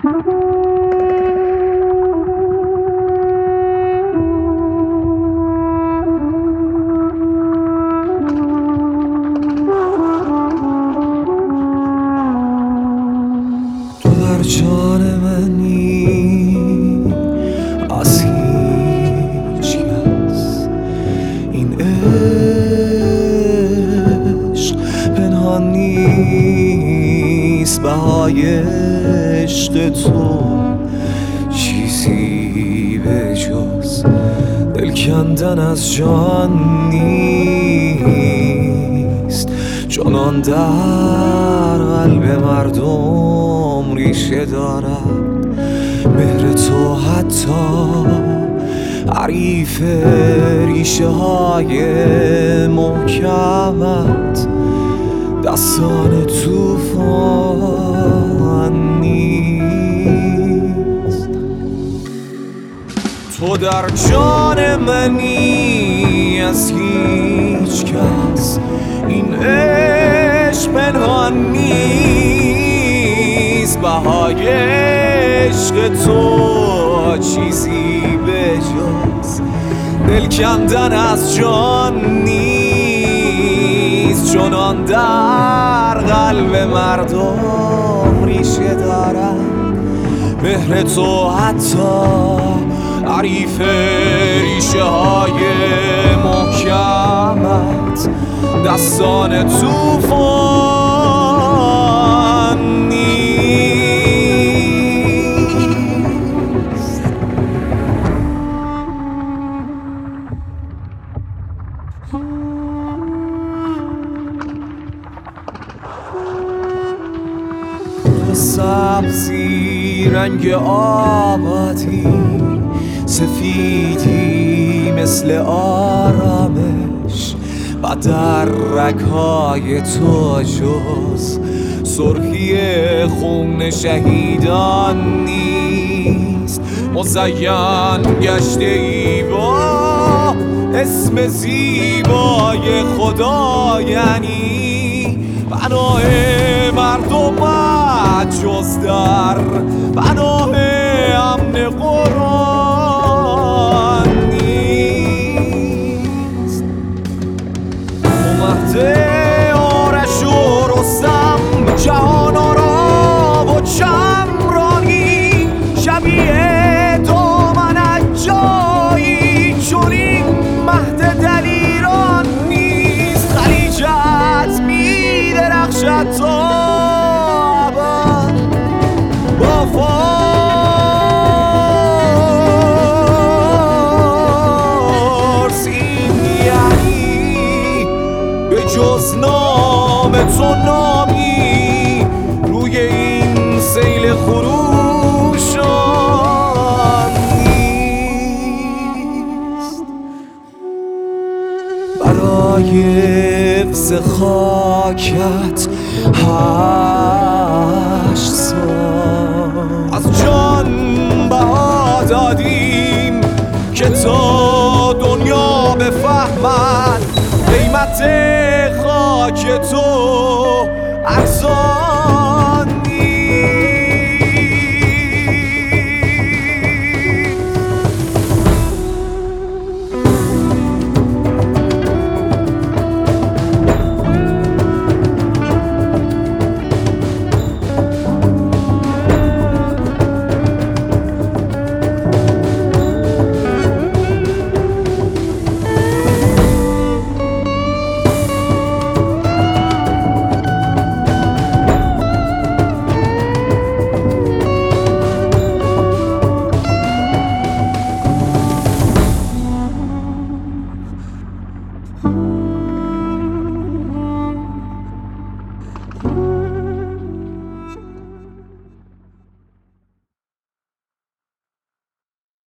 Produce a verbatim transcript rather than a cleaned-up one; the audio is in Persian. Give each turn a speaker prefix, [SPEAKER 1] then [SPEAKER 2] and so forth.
[SPEAKER 1] جان منی از هیچ کس، این عشق پنهان نیست، بهای عشق تو چیزی به جز دل کندن از جان نیست. چنان در قلب مردم ریشه دارد مهر تو، حتی حریف ریشه های محکمت دستان توفان نیست. تو در جان منی از هیچ کس، این عشق پنهان نیست، بهای عشق تو چیزی به جز دل کندن از جان نیست. چنان در قلب مردم ریشه دارد مهر تو، حتی حریف ریشه های محکمت دستان توفان نیست. تو سبزی رنگ آبادی، سفیدی مثل آرامش، و در رگ‌های تو جز سرخی خون شهیدان نیست. مزین گشته ای با اسم زیبای خدا، یعنی پناه مردمت جز در پناه امن قرآن نیست. آرش و رستم جهان آرا و چمرانی، شبیه دامنت جایی چنین مهد دلیران نیست. خلیجت می درخشد تا ابد با فارس، این یعنی به جز نام تو نامی روی این سیل خروشان نیست. برای حفظ خاکت هشت سال از جان بها دادیم که تا دنیا بفهمد قیمت خاک تو